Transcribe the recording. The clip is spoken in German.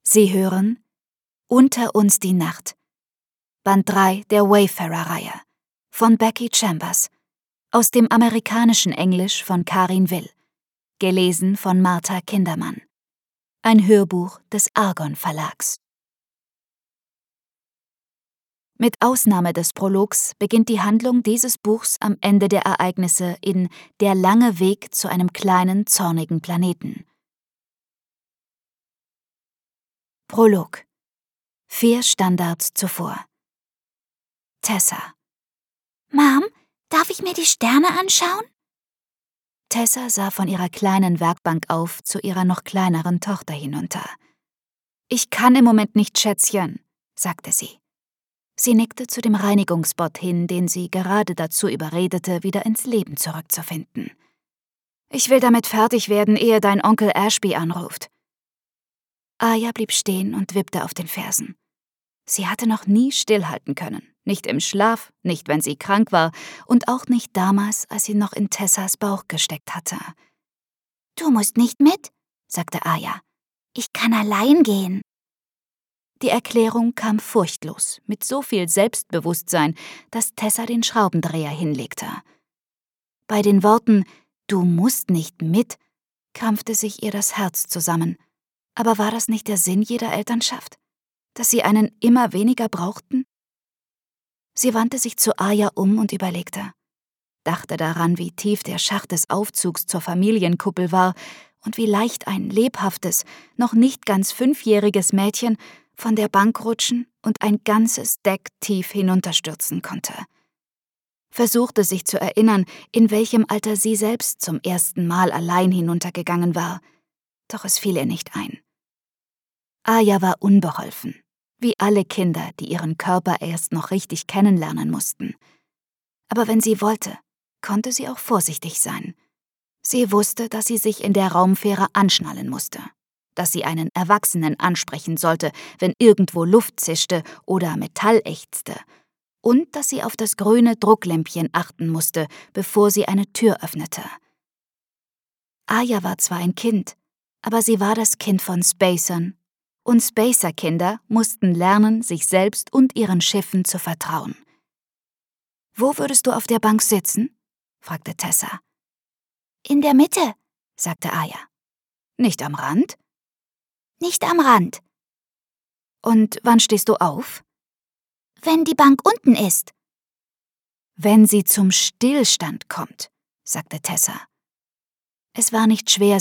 Sie hören Unter uns die Nacht, Band 3 der Wayfarer-Reihe von Becky Chambers, aus dem amerikanischen Englisch von Karin Will, gelesen von Martha Kindermann. Ein Hörbuch des Argon Verlags. Mit Ausnahme des Prologs beginnt die Handlung dieses Buchs am Ende der Ereignisse in Der lange Weg zu einem kleinen, zornigen Planeten. Prolog. 4 Standards zuvor. Tessa. Mom, darf ich mir die Sterne anschauen? Tessa sah von ihrer kleinen Werkbank auf zu ihrer noch kleineren Tochter hinunter. »Ich kann im Moment nicht, Schätzchen«, sagte sie. Sie nickte zu dem Reinigungsbot hin, den sie gerade dazu überredete, wieder ins Leben zurückzufinden. »Ich will damit fertig werden, ehe dein Onkel Ashby anruft.« Aya blieb stehen und wippte auf den Fersen. Sie hatte noch nie stillhalten können. Nicht im Schlaf, nicht wenn sie krank war und auch nicht damals, als sie noch in Tessas Bauch gesteckt hatte. »Du musst nicht mit«, sagte Aya. »Ich kann allein gehen.« Die Erklärung kam furchtlos, mit so viel Selbstbewusstsein, dass Tessa den Schraubendreher hinlegte. Bei den Worten »Du musst nicht mit« krampfte sich ihr das Herz zusammen. Aber war das nicht der Sinn jeder Elternschaft? Dass sie einen immer weniger brauchten? Sie wandte sich zu Aya um und überlegte. Dachte daran, wie tief der Schacht des Aufzugs zur Familienkuppel war und wie leicht ein lebhaftes, noch nicht ganz 5-jähriges Mädchen von der Bank rutschen und ein ganzes Deck tief hinunterstürzen konnte. Versuchte sich zu erinnern, in welchem Alter sie selbst zum ersten Mal allein hinuntergegangen war, doch es fiel ihr nicht ein. Aya war unbeholfen, wie alle Kinder, die ihren Körper erst noch richtig kennenlernen mussten. Aber wenn sie wollte, konnte sie auch vorsichtig sein. Sie wusste, dass sie sich in der Raumfähre anschnallen musste, dass sie einen Erwachsenen ansprechen sollte, wenn irgendwo Luft zischte oder Metall ächzte, und dass sie auf das grüne Drucklämpchen achten musste, bevor sie eine Tür öffnete. Aya war zwar ein Kind, aber sie war das Kind von Spacern, und Spacer-Kinder mussten lernen, sich selbst und ihren Schiffen zu vertrauen. »Wo würdest du auf der Bank sitzen?« fragte Tessa. »In der Mitte«, sagte Aya. »Nicht am Rand?« »Nicht am Rand.« »Und wann stehst du auf?« »Wenn die Bank unten ist.« »Wenn sie zum Stillstand kommt«, sagte Tessa. Es war nicht schwer,